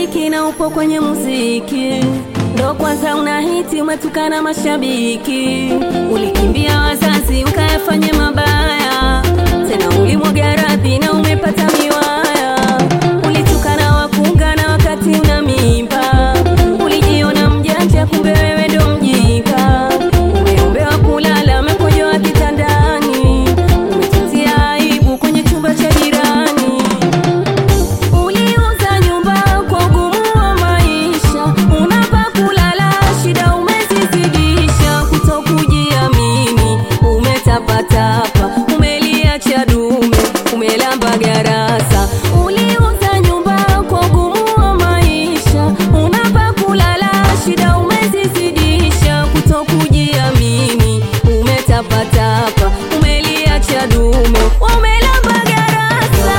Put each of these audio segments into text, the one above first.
muziki na upo kwenye muziki, ndo kwanza unahiti umetukana mashabiki. Ulikimbia wazazi ukayafanye mabaya, tena ulimwaga radhi na umepata miwaya. Ulitukana wakunga na wakati una mimba, ulijiona mjanja kumbe wewe ndo mjinga. Umeombewa kulala umekojoa kitandani, umetutia aibu kwenye chumba cha jirani. Uliuza nyumba kwa ugumu wa maisha, unapa kulala shida umezizidisha. Kutokujiamini umetapatapa, umeliacha dume, umelamba garasa. Uliuza nyumba kwa ugumu wa maisha, unapa kulala shida umezizidisha. Kutokujiamini umetapatapa, umeliacha dume, umelamba garasa.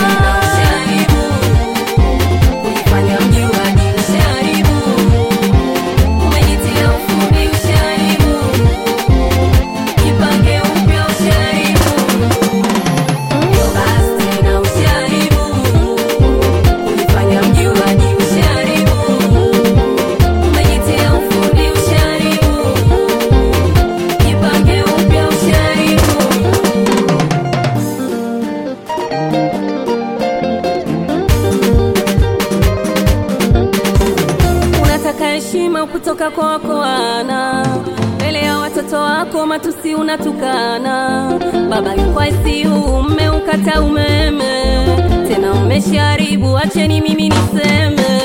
Ulifanya mjuaji usharibu, umejitia ufundi usharibu, jipange upya usharibu. Yo basi na usharibu, ulifanya mjuaji usharibu, umejitia ufundi usharibu, jipange upya usharibu. Unataka heshima kutoka kwa wakoana, mbele ya watoto wako matusi unatukana. Baba yuko ICU umeukata umeme, tena umesharibu, acheni mimi niseme.